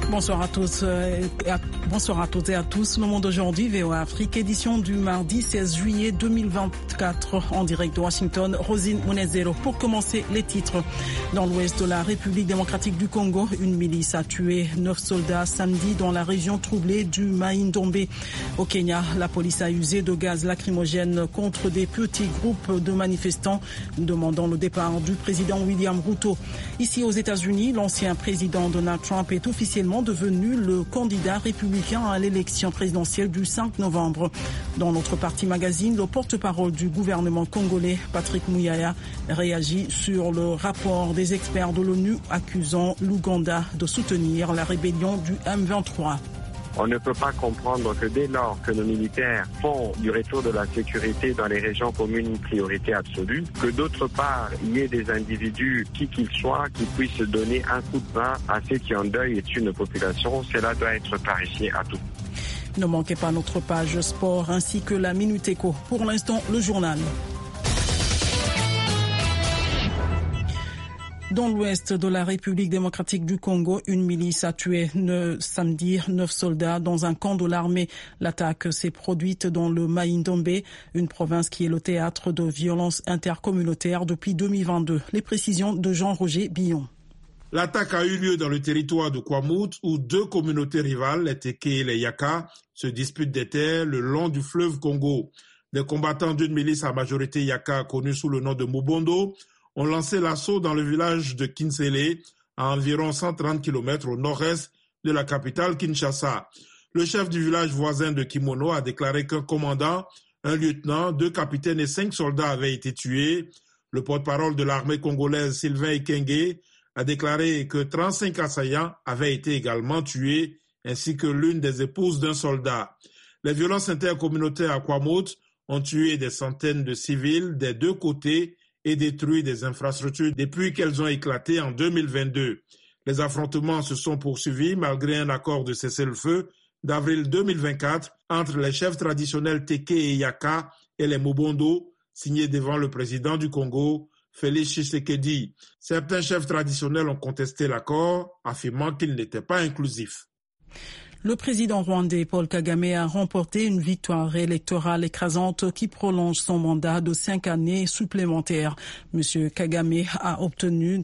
Bonsoir à toutes et à tous. Le monde d'aujourd'hui, VOA Afrique, édition du mardi 16 juillet 2024, en direct de Washington. Rosine Munezero. Pour commencer, les titres. Dans l'ouest de la République démocratique du Congo, une milice a tué 9 soldats samedi dans la région troublée du Mai-Ndombe. Au Kenya, la police a usé de gaz lacrymogène contre des petits groupes de manifestants demandant le départ du président William Ruto. Ici aux États-Unis, l'ancien président Donald Trump est officiellement devenu le candidat républicain à l'élection présidentielle du 5 novembre. Dans notre partie magazine, le porte-parole du gouvernement congolais, Patrick Muyaya, réagit sur le rapport des experts de l'ONU accusant l'Ouganda de soutenir la rébellion du M23. On ne peut pas comprendre que dès lors que nos militaires font du retour de la sécurité dans les régions communes une priorité absolue, que d'autre part, il y ait des individus, qui qu'ils soient, qui puissent donner un coup de main à ceux qui en deuil et tuent nos populations. Cela doit être clarifié à tous. Ne manquez pas notre page sport ainsi que la Minute Éco. Pour l'instant, le journal. Dans l'ouest de la République démocratique du Congo, une milice a tué samedi 9 soldats dans un camp de l'armée. L'attaque s'est produite dans le Mai-Ndombe, une province qui est le théâtre de violences intercommunautaires depuis 2022. Les précisions de Jean-Roger Billon. L'attaque a eu lieu dans le territoire de Kwamout, où deux communautés rivales, les Teke et les Yaka, se disputent des terres le long du fleuve Congo. Des combattants d'une milice à majorité Yaka, connue sous le nom de Mubondo, ont lancé l'assaut dans le village de Kinsele, à environ 130 km au nord-est de la capitale Kinshasa. Le chef du village voisin de Kimono a déclaré qu'un commandant, un lieutenant, 2 capitaines et 5 soldats avaient été tués. Le porte-parole de l'armée congolaise, Sylvain Ekenge, a déclaré que 35 assaillants avaient été également tués, ainsi que l'une des épouses d'un soldat. Les violences intercommunautaires à Kwamout ont tué des centaines de civils des deux côtés et détruit des infrastructures depuis qu'elles ont éclaté en 2022. Les affrontements se sont poursuivis malgré un accord de cessez-le-feu d'avril 2024 entre les chefs traditionnels Teke et Yaka et les Mubondo, signé devant le président du Congo, Félix Tshisekedi. Certains chefs traditionnels ont contesté l'accord, affirmant qu'il n'était pas inclusif. Le président rwandais Paul Kagame a remporté une victoire électorale écrasante qui prolonge son mandat de 5 années supplémentaires. Monsieur Kagame a obtenu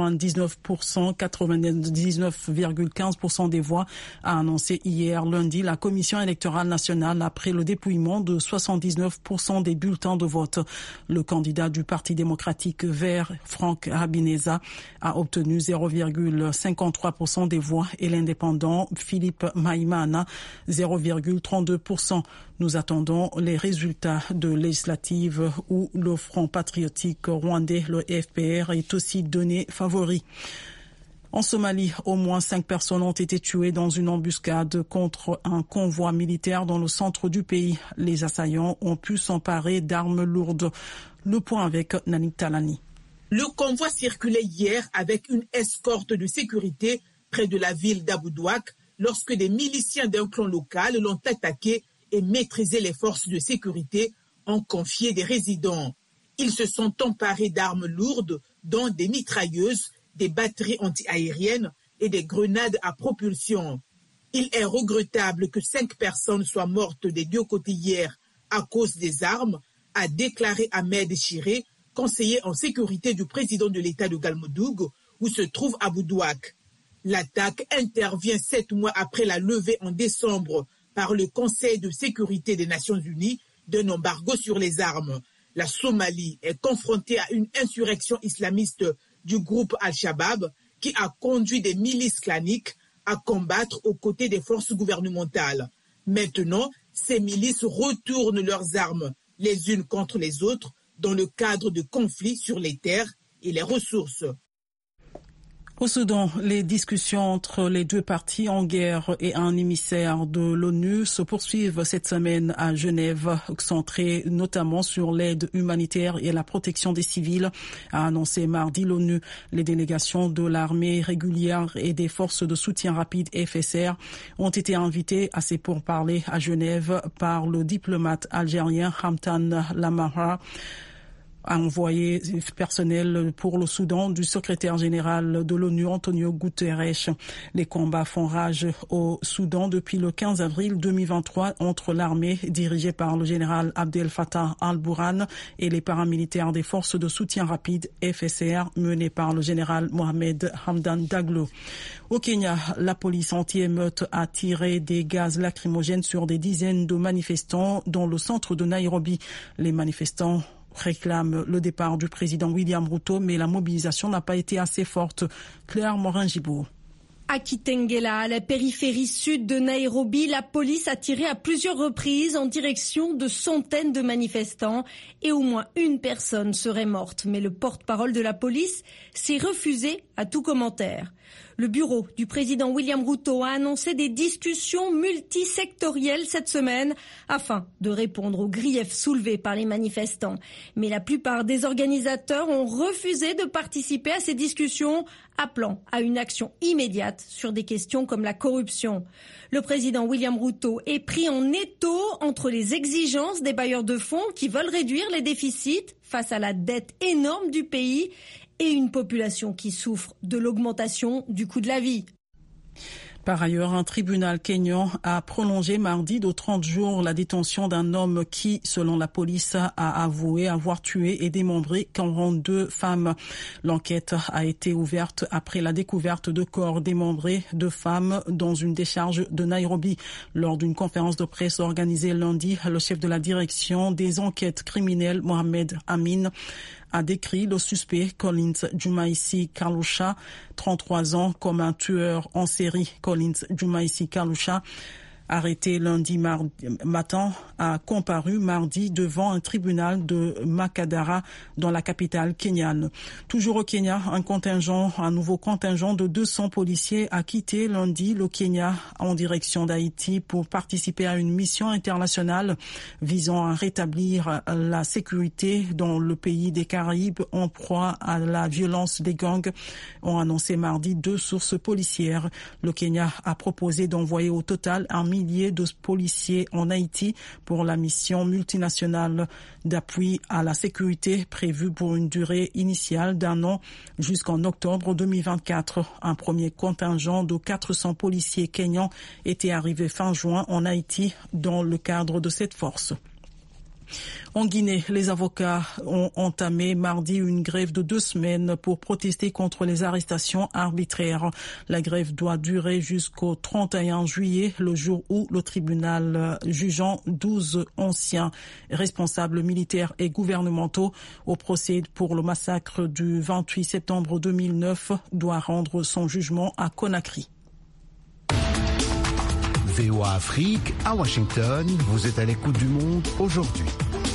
99,15% des voix, a annoncé hier lundi la Commission électorale nationale après le dépouillement de 79% des bulletins de vote. Le candidat du Parti démocratique vert, Frank Habineza, a obtenu 0,53% des voix et l'indépendant Philippe Maimana 0,32%. Nous attendons les résultats de législatives où le Front patriotique rwandais, le FPR, est aussi donné favori. En Somalie, au moins 5 personnes ont été tuées dans une embuscade contre un convoi militaire dans le centre du pays. Les assaillants ont pu s'emparer d'armes lourdes. Le point avec Nani Talani. Le convoi circulait hier avec une escorte de sécurité près de la ville d'Aboudouak lorsque des miliciens d'un clan local l'ont attaqué et maîtrisé les forces de sécurité, ont confié des résidents. Ils se sont emparés d'armes lourdes, dont des mitrailleuses, des batteries anti-aériennes et des grenades à propulsion. Il est regrettable que 5 personnes soient mortes des deux côtés hier à cause des armes, a déclaré Ahmed Chiré, conseiller en sécurité du président de l'État de Galmudug, où se trouve Aboudouak. L'attaque intervient 7 mois après la levée en décembre par le Conseil de sécurité des Nations Unies d'un embargo sur les armes. La Somalie est confrontée à une insurrection islamiste du groupe Al-Shabaab qui a conduit des milices claniques à combattre aux côtés des forces gouvernementales. Maintenant, ces milices retournent leurs armes les unes contre les autres dans le cadre de conflits sur les terres et les ressources. Au Soudan, les discussions entre les deux parties en guerre et un émissaire de l'ONU se poursuivent cette semaine à Genève, centrées notamment sur l'aide humanitaire et la protection des civils, a annoncé mardi l'ONU. Les délégations de l'armée régulière et des forces de soutien rapide FSR ont été invitées à ces pourparlers à Genève par le diplomate algérien Hamdan Lamara. Envoyé personnel pour le Soudan du secrétaire général de l'ONU, Antonio Guterres. Les combats font rage au Soudan depuis le 15 avril 2023 entre l'armée dirigée par le général Abdel Fattah al-Burhan et les paramilitaires des forces de soutien rapide FSR menées par le général Mohamed Hamdan Daglo. Au Kenya, la police anti-émeute a tiré des gaz lacrymogènes sur des dizaines de manifestants dans le centre de Nairobi. Les manifestants réclament le départ du président William Ruto, mais la mobilisation n'a pas été assez forte. Claire Morin-Gibault. À Kitengela, à la périphérie sud de Nairobi, la police a tiré à plusieurs reprises en direction de centaines de manifestants et au moins une personne serait morte. Mais le porte-parole de la police s'est refusé à tout commentaire. Le bureau du président William Ruto a annoncé des discussions multisectorielles cette semaine afin de répondre aux griefs soulevés par les manifestants. Mais la plupart des organisateurs ont refusé de participer à ces discussions, appelant à une action immédiate sur des questions comme la corruption. Le président William Ruto est pris en étau entre les exigences des bailleurs de fonds qui veulent réduire les déficits face à la dette énorme du pays et une population qui souffre de l'augmentation du coût de la vie. Par ailleurs, un tribunal kényan a prolongé mardi de 30 jours la détention d'un homme qui, selon la police, a avoué avoir tué et démembré 42 femmes. L'enquête a été ouverte après la découverte de corps démembrés de femmes dans une décharge de Nairobi. Lors d'une conférence de presse organisée lundi, le chef de la direction des enquêtes criminelles, Mohamed Amin, a décrit le suspect Collins Jumaisi Kalusha, 33 ans, comme un tueur en série. Collins Jumaisi Kalusha, arrêté lundi matin, a comparu mardi devant un tribunal de Makadara dans la capitale kenyane. Toujours au Kenya, un nouveau contingent de 200 policiers a quitté lundi le Kenya en direction d'Haïti pour participer à une mission internationale visant à rétablir la sécurité dans le pays des Caraïbes en proie à la violence des gangs, ont annoncé mardi 2 sources policières. Le Kenya a proposé d'envoyer au total 1 millier de policiers en Haïti pour la mission multinationale d'appui à la sécurité prévue pour une durée initiale d'1 an jusqu'en octobre 2024. Un premier contingent de 400 policiers kenyans était arrivé fin juin en Haïti dans le cadre de cette force. En Guinée, les avocats ont entamé mardi une grève de 2 semaines pour protester contre les arrestations arbitraires. La grève doit durer jusqu'au 31 juillet, le jour où le tribunal jugeant 12 anciens responsables militaires et gouvernementaux au procès pour le massacre du 28 septembre 2009 doit rendre son jugement à Conakry. VOA Afrique, à Washington, vous êtes à l'écoute du monde aujourd'hui.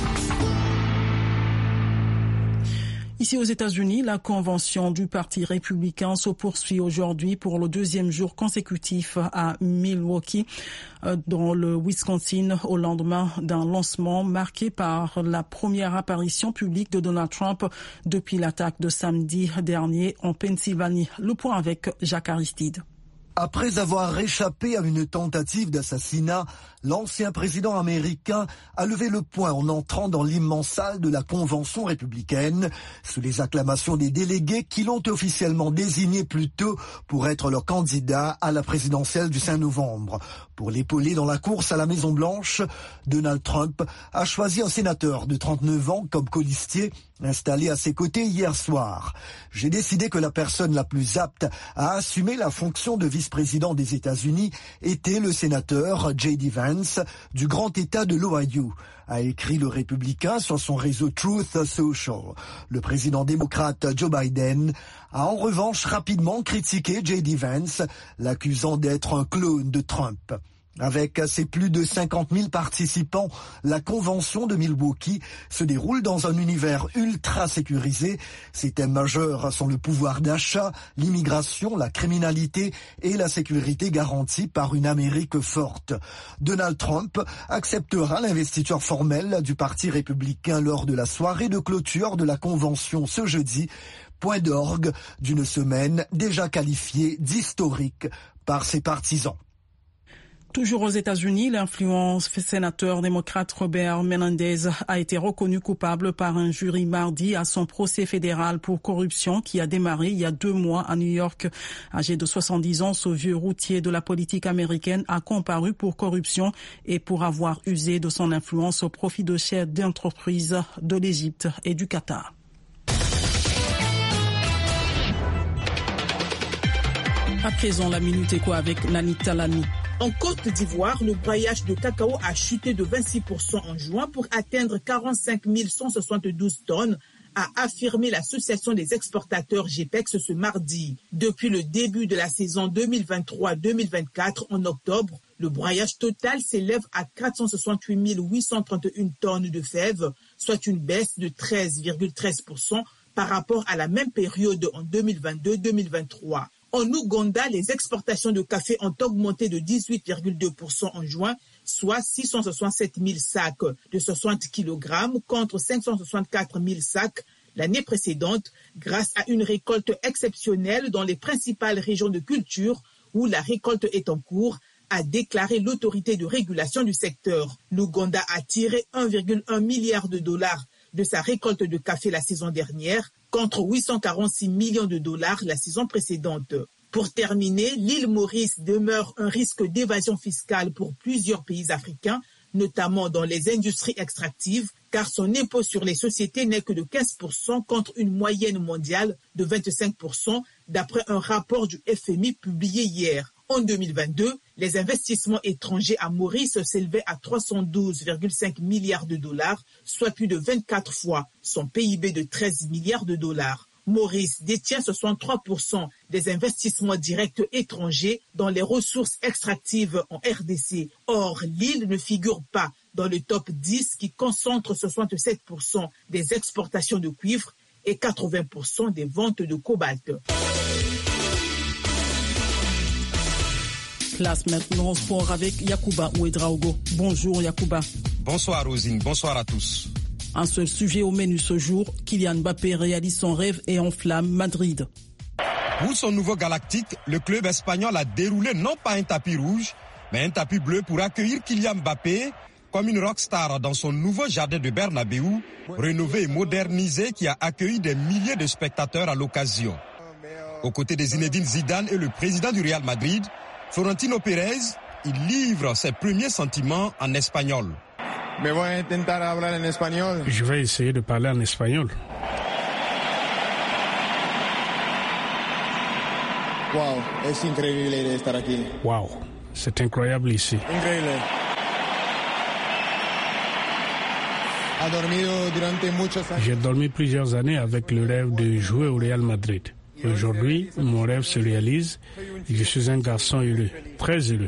Ici aux États-Unis, la convention du Parti républicain se poursuit aujourd'hui pour le 2e jour consécutif à Milwaukee, dans le Wisconsin, au lendemain d'un lancement marqué par la première apparition publique de Donald Trump depuis l'attaque de samedi dernier en Pennsylvanie. Le point avec Jacques Aristide. Après avoir échappé à une tentative d'assassinat, l'ancien président américain a levé le poing en entrant dans l'immense salle de la Convention républicaine, sous les acclamations des délégués qui l'ont officiellement désigné plus tôt pour être leur candidat à la présidentielle du 5 novembre. Pour l'épauler dans la course à la Maison-Blanche, Donald Trump a choisi un sénateur de 39 ans comme colistier, installé à ses côtés hier soir. J'ai décidé que la personne la plus apte à assumer la fonction de vice-président des États-Unis était le sénateur J.D. Vance du grand État de l'Ohio, a écrit le républicain sur son réseau Truth Social. Le président démocrate Joe Biden a en revanche rapidement critiqué J.D. Vance, l'accusant d'être un clone de Trump. Avec ses plus de 50 000 participants, la convention de Milwaukee se déroule dans un univers ultra sécurisé. Ses thèmes majeurs sont le pouvoir d'achat, l'immigration, la criminalité et la sécurité garantie par une Amérique forte. Donald Trump acceptera l'investiture formelle du Parti républicain lors de la soirée de clôture de la convention ce jeudi, point d'orgue d'une semaine déjà qualifiée d'historique par ses partisans. Toujours aux États-Unis, l'influence sénateur démocrate Robert Menendez a été reconnu coupable par un jury mardi à son procès fédéral pour corruption qui a démarré il y a 2 mois à New York. Âgé de 70 ans, ce vieux routier de la politique américaine a comparu pour corruption et pour avoir usé de son influence au profit de chefs d'entreprise de l'Égypte et du Qatar. À présent, la Minute Éco avec Nani Talani. En Côte d'Ivoire, le broyage de cacao a chuté de 26% en juin pour atteindre 45 172 tonnes, a affirmé l'association des exportateurs GEPEX ce mardi. Depuis le début de la saison 2023-2024 en octobre, le broyage total s'élève à 468 831 tonnes de fèves, soit une baisse de 13,13% par rapport à la même période en 2022-2023. En Ouganda, les exportations de café ont augmenté de 18,2% en juin, soit 667 000 sacs de 60 kg contre 564 000 sacs l'année précédente, grâce à une récolte exceptionnelle dans les principales régions de culture où la récolte est en cours, a déclaré l'autorité de régulation du secteur. L'Ouganda a tiré 1,1 milliard de dollars de sa récolte de café la saison dernière, contre 846 millions de dollars la saison précédente. Pour terminer, l'île Maurice demeure un risque d'évasion fiscale pour plusieurs pays africains, notamment dans les industries extractives, car son impôt sur les sociétés n'est que de 15% contre une moyenne mondiale de 25%, d'après un rapport du FMI publié hier. En 2022, les investissements étrangers à Maurice s'élevaient à 312,5 milliards de dollars, soit plus de 24 fois son PIB de 13 milliards de dollars. Maurice détient 63% des investissements directs étrangers dans les ressources extractives en RDC. Or, l'île ne figure pas dans le top 10 qui concentre 67% des exportations de cuivre et 80% des ventes de cobalt. Place maintenant sport avec Yacouba Ouedraogo. Bonjour Yacouba. Bonsoir Rosine, bonsoir à tous. Un seul sujet au menu ce jour, Kylian Mbappé réalise son rêve et enflamme Madrid. Pour son nouveau galactique, le club espagnol a déroulé non pas un tapis rouge, mais un tapis bleu pour accueillir Kylian Mbappé comme une rockstar dans son nouveau jardin de Bernabéu, rénové et modernisé qui a accueilli des milliers de spectateurs à l'occasion. Aux côtés de Zinedine Zidane et le président du Real Madrid, Florentino Pérez, il livre ses premiers sentiments en espagnol. Je vais essayer de parler en espagnol. Wow, c'est incroyable ici. J'ai dormi plusieurs années avec le rêve de jouer au Real Madrid. Aujourd'hui, mon rêve se réalise et je suis un garçon heureux, très heureux.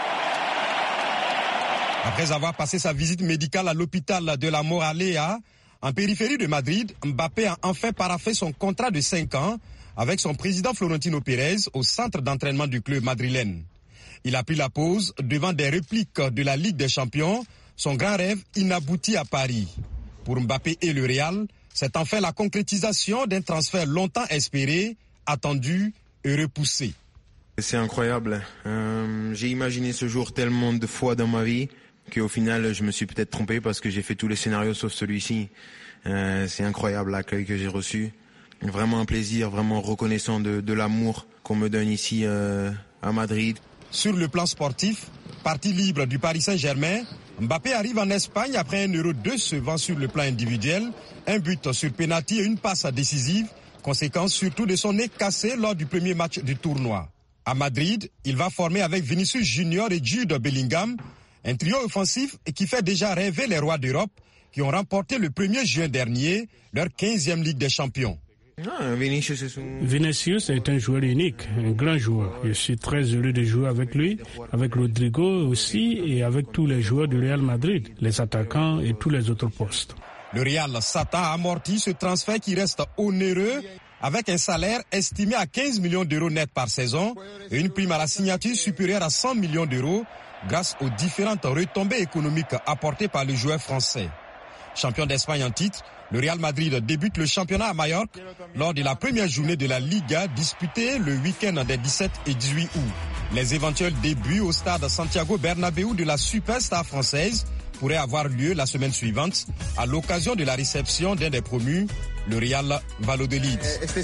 Après avoir passé sa visite médicale à l'hôpital de la Moralea, en périphérie de Madrid, Mbappé a enfin paraphé son contrat de 5 ans avec son président Florentino Pérez au centre d'entraînement du club madrilène. Il a pris la pause devant des répliques de la Ligue des Champions, son grand rêve inabouti à Paris. Pour Mbappé et le Real, c'est enfin la concrétisation d'un transfert longtemps espéré, attendu et repoussé. C'est incroyable. J'ai imaginé ce jour tellement de fois dans ma vie qu'au final, je me suis peut-être trompé parce que j'ai fait tous les scénarios sauf celui-ci. C'est incroyable l'accueil que j'ai reçu. Vraiment un plaisir, vraiment reconnaissant de l'amour qu'on me donne ici à Madrid. Sur le plan sportif, parti libre du Paris Saint-Germain, Mbappé arrive en Espagne après un Euro décevant sur le plan individuel, un but sur pénalty et une passe décisive, conséquence surtout de son nez cassé lors du premier match du tournoi. À Madrid, il va former avec Vinicius Junior et Jude Bellingham, un trio offensif qui fait déjà rêver les rois d'Europe qui ont remporté le 1er juin dernier leur 15e Ligue des Champions. Vinicius est un joueur unique, un grand joueur. Je suis très heureux de jouer avec lui, avec Rodrigo aussi et avec tous les joueurs du Real Madrid, les attaquants et tous les autres postes. Le Real s'attend à amortir ce transfert qui reste onéreux avec un salaire estimé à 15 millions d'euros net par saison et une prime à la signature supérieure à 100 millions d'euros grâce aux différentes retombées économiques apportées par le joueur français. Champion d'Espagne en titre, le Real Madrid débute le championnat à Majorque lors de la première journée de la Liga disputée le week-end des 17 et 18 août. Les éventuels débuts au stade Santiago Bernabéu de la superstar française pourraient avoir lieu la semaine suivante à l'occasion de la réception d'un des promus, le Real Valladolid.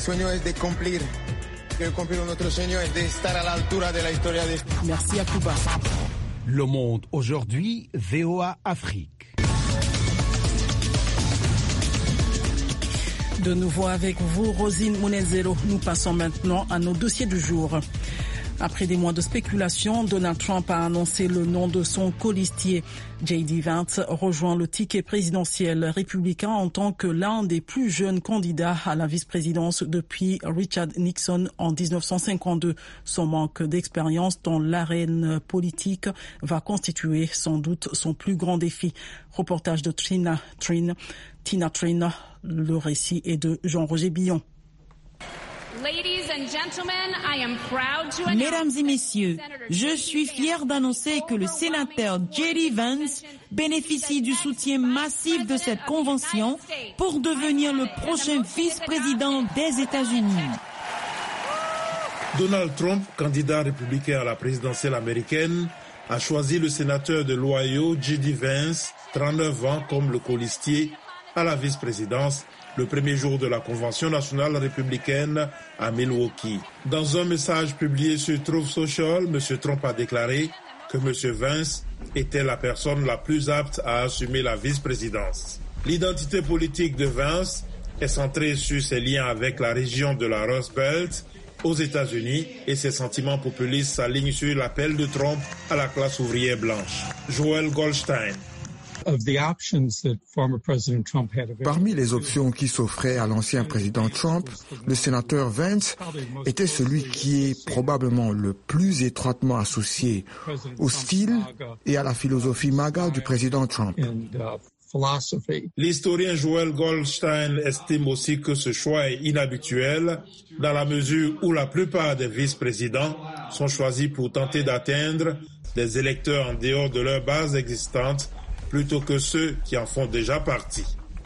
Merci à Cuba. Le Monde aujourd'hui, VOA Afrique. De nouveau avec vous, Rosine Munezero. Nous passons maintenant à nos dossiers du jour. Après des mois de spéculation, Donald Trump a annoncé le nom de son colistier. J.D. Vance rejoint le ticket présidentiel républicain en tant que l'un des plus jeunes candidats à la vice-présidence depuis Richard Nixon en 1952. Son manque d'expérience dans l'arène politique va constituer sans doute son plus grand défi. Reportage de Tina Trinh. Le récit est de Jean-Roger Billon. Mesdames et messieurs, je suis fier d'annoncer que le sénateur J.D. Vance bénéficie du soutien massif de cette convention pour devenir le prochain vice-président des États-Unis. Donald Trump, candidat républicain à la présidentielle américaine, a choisi le sénateur de l'Ohio, J.D. Vance, 39 ans, comme le colistier à la vice-présidence le premier jour de la Convention nationale républicaine à Milwaukee. Dans un message publié sur Truth Social, M. Trump a déclaré que M. Vance était la personne la plus apte à assumer la vice-présidence. L'identité politique de Vance est centrée sur ses liens avec la région de la Rust Belt aux États-Unis et ses sentiments populistes s'alignent sur l'appel de Trump à la classe ouvrière blanche. Joel Goldstein. Parmi les options qui s'offraient à l'ancien président Trump, le sénateur Vance était celui qui est probablement le plus étroitement associé au style et à la philosophie MAGA du président Trump. L'historien Joel Goldstein estime aussi que ce choix est inhabituel dans la mesure où la plupart des vice-présidents sont choisis pour tenter d'atteindre des électeurs en dehors de leur base existante plutôt que ceux qui en font déjà partie.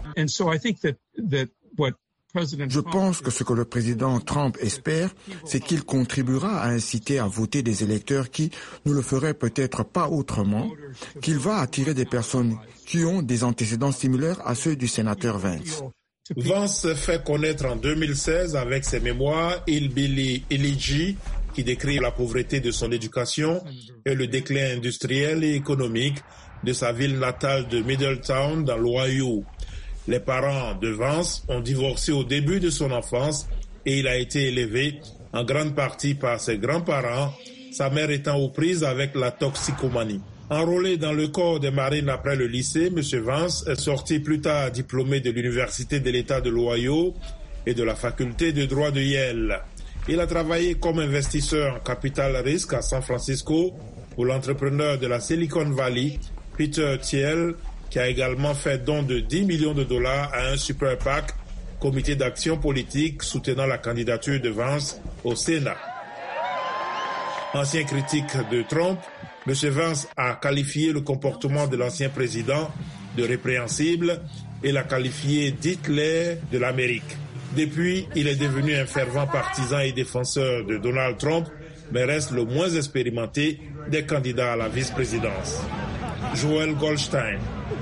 Je pense que ce que le président Trump espère, c'est qu'il contribuera à inciter à voter des électeurs qui ne le feraient peut-être pas autrement, qu'il va attirer des personnes qui ont des antécédents similaires à ceux du sénateur Vance. Vance s'est fait connaître en 2016 avec ses mémoires Hillbilly Elegy, qui décrit la pauvreté de son éducation et le déclin industriel et économique de sa ville natale de Middletown dans l'Ohio. Les parents de Vance ont divorcé au début de son enfance et il a été élevé en grande partie par ses grands-parents, sa mère étant aux prises avec la toxicomanie. Enrôlé dans le corps des marines après le lycée, M. Vance est sorti plus tard diplômé de l'Université de l'État de l'Ohio et de la faculté de droit de Yale. Il a travaillé comme investisseur en capital risque à San Francisco pour l'entrepreneur de la Silicon Valley, Peter Thiel, qui a également fait don de 10 millions de dollars à un super PAC, comité d'action politique soutenant la candidature de Vance au Sénat. Ancien critique de Trump, M. Vance a qualifié le comportement de l'ancien président de répréhensible et l'a qualifié d'Hitler de l'Amérique. Depuis, il est devenu un fervent partisan et défenseur de Donald Trump, mais reste le moins expérimenté des candidats à la vice-présidence. Joel Goldstein.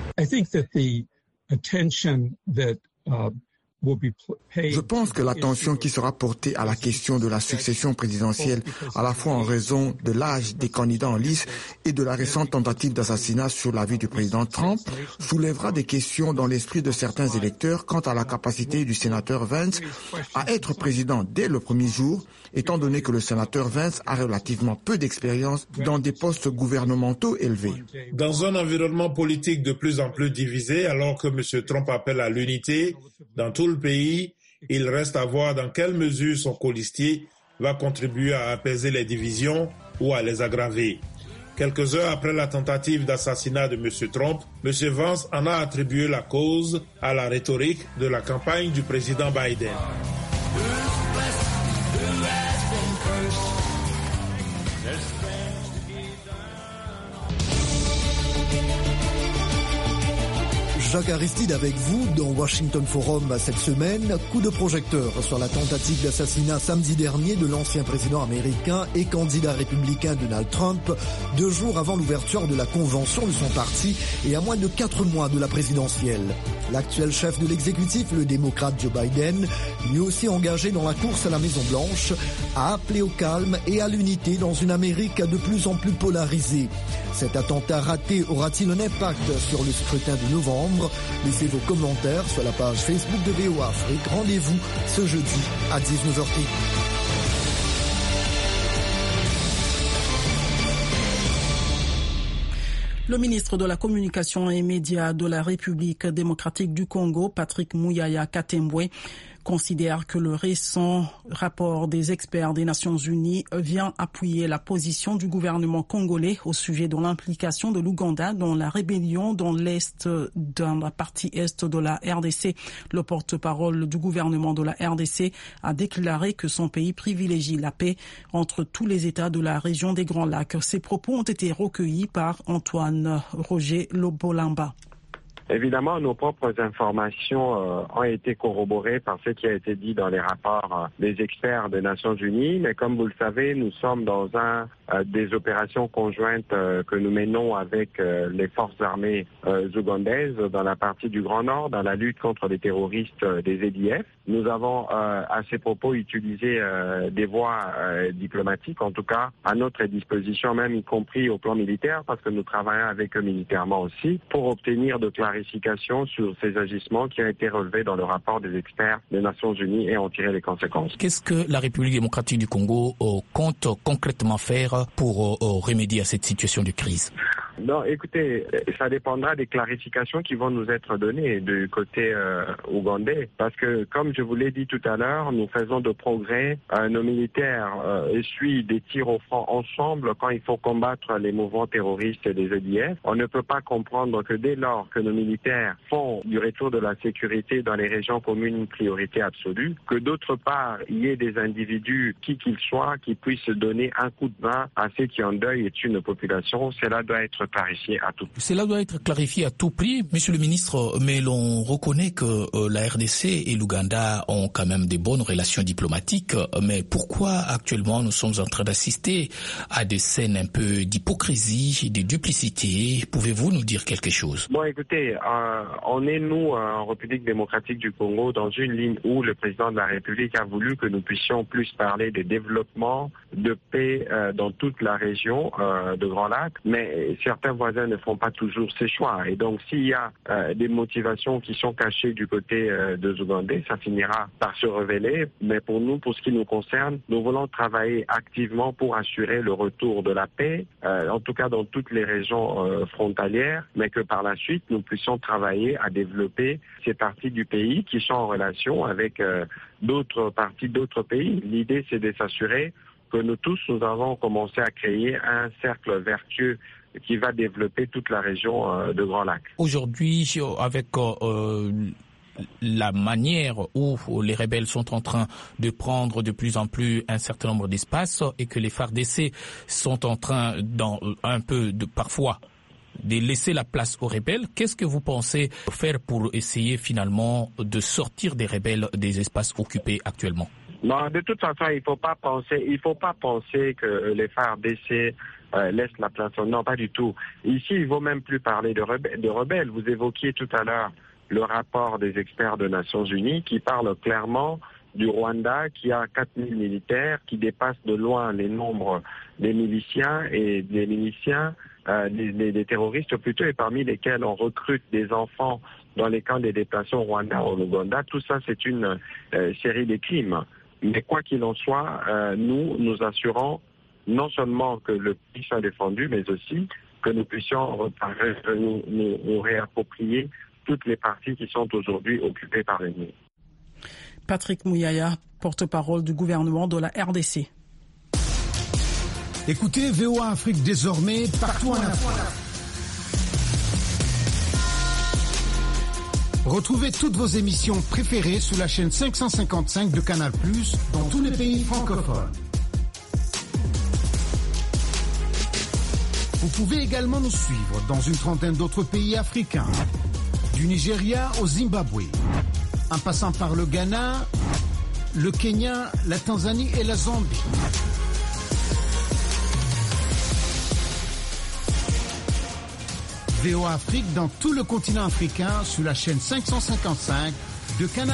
Je pense que l'attention qui sera portée à la question de la succession présidentielle, à la fois en raison de l'âge des candidats en lice et de la récente tentative d'assassinat sur la vie du président Trump, soulèvera des questions dans l'esprit de certains électeurs quant à la capacité du sénateur Vance à être président dès le premier jour, étant donné que le sénateur Vance a relativement peu d'expérience dans des postes gouvernementaux élevés. Dans un environnement politique de plus en plus divisé, alors que M. Trump appelle à l'unité dans tout le pays, il reste à voir dans quelle mesure son colistier va contribuer à apaiser les divisions ou à les aggraver. Quelques heures après la tentative d'assassinat de M. Trump, M. Vance en a attribué la cause à la rhétorique de la campagne du président Biden. Jacques Aristide avec vous dans Washington Forum cette semaine. Coup de projecteur sur la tentative d'assassinat samedi dernier de l'ancien président américain et candidat républicain Donald Trump, 2 jours avant l'ouverture de la convention de son parti et à moins de 4 mois de la présidentielle. L'actuel chef de l'exécutif, le démocrate Joe Biden, lui aussi engagé dans la course à la Maison-Blanche, a appelé au calme et à l'unité dans une Amérique de plus en plus polarisée. Cet attentat raté aura-t-il un impact sur le scrutin de novembre? Laissez vos commentaires sur la page Facebook de VOA Afrique. Rendez-vous ce jeudi à 19h30. Le ministre de la Communication et Médias de la République démocratique du Congo, Patrick Muyaya Katembwe, considère que le récent rapport des experts des Nations Unies vient appuyer la position du gouvernement congolais au sujet de l'implication de l'Ouganda dans la rébellion dans la partie est de la RDC. Le porte-parole du gouvernement de la RDC a déclaré que son pays privilégie la paix entre tous les États de la région des Grands Lacs. Ces propos ont été recueillis par Antoine Roger Lobolamba. Évidemment, nos propres informations ont été corroborées par ce qui a été dit dans les rapports des experts des Nations Unies. Mais comme vous le savez, nous sommes dans des opérations conjointes que nous menons avec les forces armées ougandaises dans la partie du Grand Nord, dans la lutte contre les terroristes des EDF. Nous avons à ces propos utilisé des voies diplomatiques, en tout cas à notre disposition, même y compris au plan militaire, parce que nous travaillons avec eux militairement aussi, pour obtenir de clarifications sur ces agissements qui ont été relevés dans le rapport des experts des Nations Unies et en tirer les conséquences. Qu'est-ce que la République démocratique du Congo compte concrètement faire pour remédier à cette situation de crise? Non, écoutez, ça dépendra des clarifications qui vont nous être données du côté ougandais. Parce que, comme je vous l'ai dit tout à l'heure, nous faisons de progrès. Nos militaires essuient des tirs au front ensemble quand il faut combattre les mouvements terroristes des EDF. On ne peut pas comprendre que dès lors que nos militaires font du retour de la sécurité dans les régions communes une priorité absolue, que d'autre part, il y ait des individus, qui qu'ils soient, qui puissent donner un coup de main à ceux qui en deuil et tuent nos populations. Cela doit être clarifié à tout prix. Cela doit être clarifié à tout prix, Monsieur le ministre, mais l'on reconnaît que la RDC et l'Ouganda ont quand même des bonnes relations diplomatiques, mais pourquoi actuellement nous sommes en train d'assister à des scènes un peu d'hypocrisie, de duplicité? Pouvez-vous nous dire quelque chose? Bon, écoutez, on est, nous, en République démocratique du Congo, dans une ligne où le président de la République a voulu que nous puissions plus parler de développement, de paix dans toute la région de Grand Lac, mais certains voisins ne font pas toujours ces choix. Et donc, s'il y a des motivations qui sont cachées du côté des Ougandais, ça finira par se révéler. Mais pour nous, pour ce qui nous concerne, nous voulons travailler activement pour assurer le retour de la paix, en tout cas dans toutes les régions frontalières, mais que par la suite, nous puissions travailler à développer ces parties du pays qui sont en relation avec d'autres parties d'autres pays. L'idée, c'est de s'assurer que nous tous, nous avons commencé à créer un cercle vertueux qui va développer toute la région de Grand Lac. Aujourd'hui, avec la manière où les rebelles sont en train de prendre de plus en plus un certain nombre d'espaces et que les FARDC sont en train parfois de laisser la place aux rebelles, qu'est-ce que vous pensez faire pour essayer finalement de sortir des rebelles des espaces occupés actuellement? Non, de toute façon, il faut pas penser que les FARDC laissent la place. Non, pas du tout. Ici, il ne vaut même plus parler de rebelles. Vous évoquiez tout à l'heure le rapport des experts des Nations Unies qui parle clairement du Rwanda qui a 4000 militaires, qui dépasse de loin les nombres des miliciens et des miliciens, des terroristes plutôt, et parmi lesquels on recrute des enfants dans les camps des déplacés au Rwanda, au Ouganda. Tout ça, c'est une série de crimes. Mais quoi qu'il en soit, nous assurons non seulement que le pays soit défendu, mais aussi que nous puissions nous réapproprier toutes les parties qui sont aujourd'hui occupées par l'ennemi. Patrick Muyaya, porte-parole du gouvernement de la RDC. Écoutez VOA Afrique désormais partout en Afrique. Retrouvez toutes vos émissions préférées sur la chaîne 555 de Canal+, dans tous les pays francophones. Vous pouvez également nous suivre dans une trentaine d'autres pays africains. Du Nigeria au Zimbabwe, en passant par le Ghana, le Kenya, la Tanzanie et la Zambie. VOA Afrique dans tout le continent africain sur la chaîne 555 de Canal.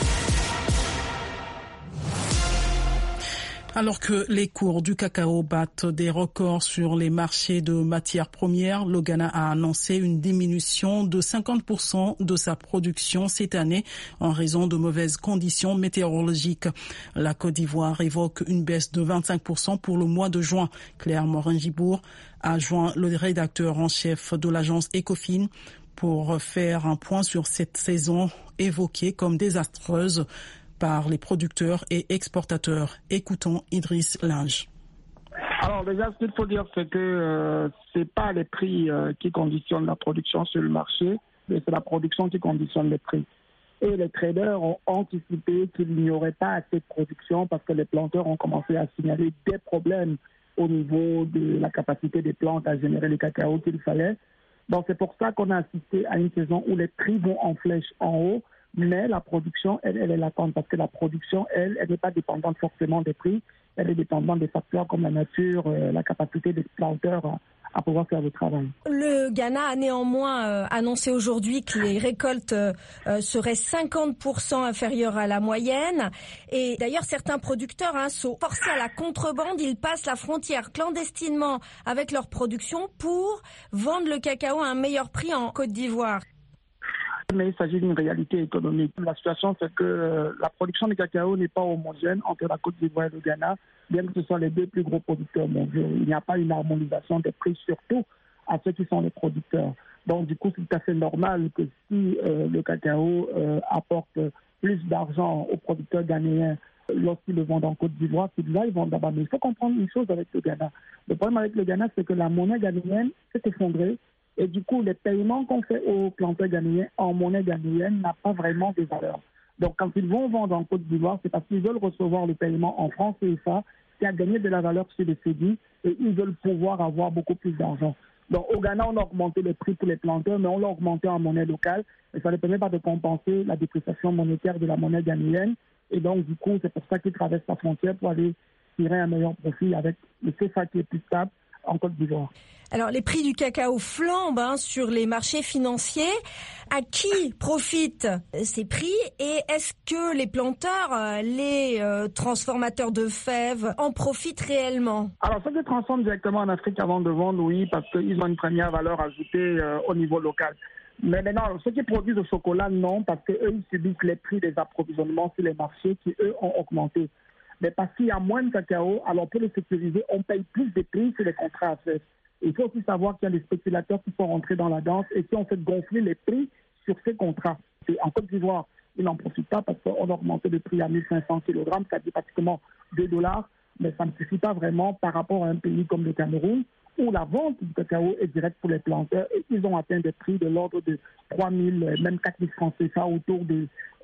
Alors que les cours du cacao battent des records sur les marchés de matières premières, le Ghana a annoncé une diminution de 50% de sa production cette année en raison de mauvaises conditions météorologiques. La Côte d'Ivoire évoque une baisse de 25% pour le mois de juin. Claire Morin-Gibour a joint le rédacteur en chef de l'agence Ecofin pour faire un point sur cette saison évoquée comme désastreuse par les producteurs et exportateurs. Écoutons Idriss Lange. Alors déjà, ce qu'il faut dire, c'est que c'est pas les prix qui conditionnent la production sur le marché, mais c'est la production qui conditionne les prix. Et les traders ont anticipé qu'il n'y aurait pas assez de production parce que les planteurs ont commencé à signaler des problèmes au niveau de la capacité des plantes à générer le cacao qu'il fallait. Donc c'est pour ça qu'on a assisté à une saison où les prix vont en flèche en haut, mais la production, elle est latente parce que la production, elle n'est pas dépendante forcément des prix, elle est dépendante des facteurs comme la nature, la capacité des planteurs à pouvoir faire le travail. Le Ghana a néanmoins annoncé aujourd'hui que les récoltes seraient 50% inférieures à la moyenne. Et d'ailleurs, certains producteurs sont forcés à la contrebande. Ils passent la frontière clandestinement avec leur production pour vendre le cacao à un meilleur prix en Côte d'Ivoire. Mais il s'agit d'une réalité économique. La situation, c'est que la production de cacao n'est pas homogène entre la Côte d'Ivoire et le Ghana, bien que ce soient les deux plus gros producteurs mondiaux. Il n'y a pas une harmonisation des prix, surtout à ceux qui sont les producteurs. Donc, du coup, c'est tout à fait normal que si le cacao apporte plus d'argent aux producteurs ghanéens lorsqu'ils le vendent en Côte d'Ivoire, c'est là ils vendent là-bas. Mais il faut comprendre une chose avec le Ghana. Le problème avec le Ghana, c'est que la monnaie ghanéenne s'est effondrée. Et du coup, les paiements qu'on fait aux planteurs ghanéens en monnaie ghanéenne n'a pas vraiment de valeur. Donc, quand ils vont vendre en Côte d'Ivoire, c'est parce qu'ils veulent recevoir le paiement en francs CFA qui a gagné de la valeur sur le CEDI et ils veulent pouvoir avoir beaucoup plus d'argent. Donc, au Ghana, on a augmenté les prix pour les planteurs, mais on l'a augmenté en monnaie locale. Et ça ne permet pas de compenser la dépréciation monétaire de la monnaie ghanéenne. Et donc, du coup, c'est pour ça qu'ils traversent la frontière pour aller tirer un meilleur profit avec le CFA qui est plus stable en Côte d'Ivoire. Alors, les prix du cacao flambent sur les marchés financiers. À qui profitent ces prix et est-ce que les planteurs, les transformateurs de fèves en profitent réellement? Alors, ceux qui transforment directement en Afrique avant de vendre, oui, parce qu'ils ont une première valeur ajoutée au niveau local. Mais maintenant, ceux qui produisent le chocolat, non, parce qu'eux, ils subissent les prix des approvisionnements sur les marchés qui, eux, ont augmenté. Mais parce qu'il y a moins de cacao, alors pour les sécuriser, on paye plus de prix sur les contrats à faire. Il faut aussi savoir qu'il y a des spéculateurs qui sont rentrés dans la danse et qui ont fait gonfler les prix sur ces contrats. Et en Côte d'Ivoire, ils n'en profitent pas parce qu'on a augmenté le prix à 1500 kg, c'est-à-dire pratiquement $2, mais ça ne suffit pas vraiment par rapport à un pays comme le Cameroun où la vente du cacao est directe pour les planteurs et ils ont atteint des prix de l'ordre de 3000, même 4000 francs CFA, autour de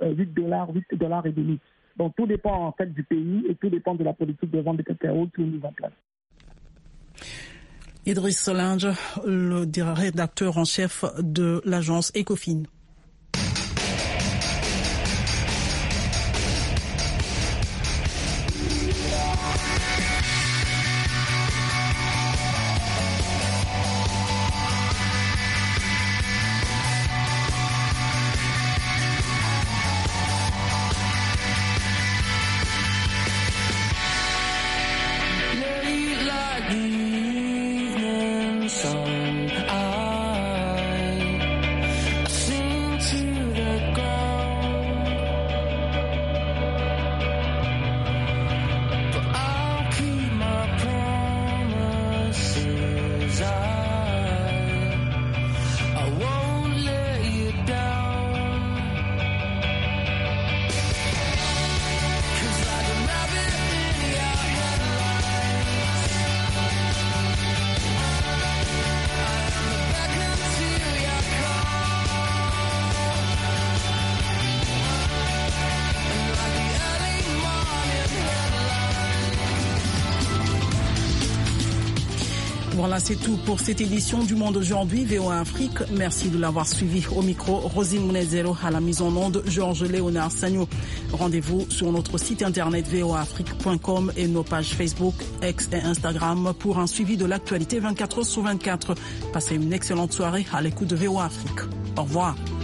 $8 et demi. Donc tout dépend en fait du pays et tout dépend de la politique de vente de cacao qui est mise en place. Idriss Lange, le rédacteur en chef de l'agence Ecofin. I sing Voilà, c'est tout pour cette édition du Monde aujourd'hui, VOA Afrique. Merci de l'avoir suivi. Au micro, Rosine Munezero, à la mise en onde, Georges Léonard Sagno. Rendez-vous sur notre site internet voaafrique.com et nos pages Facebook, X et Instagram pour un suivi de l'actualité 24h sur 24. Passez une excellente soirée à l'écoute de VOA Afrique. Au revoir.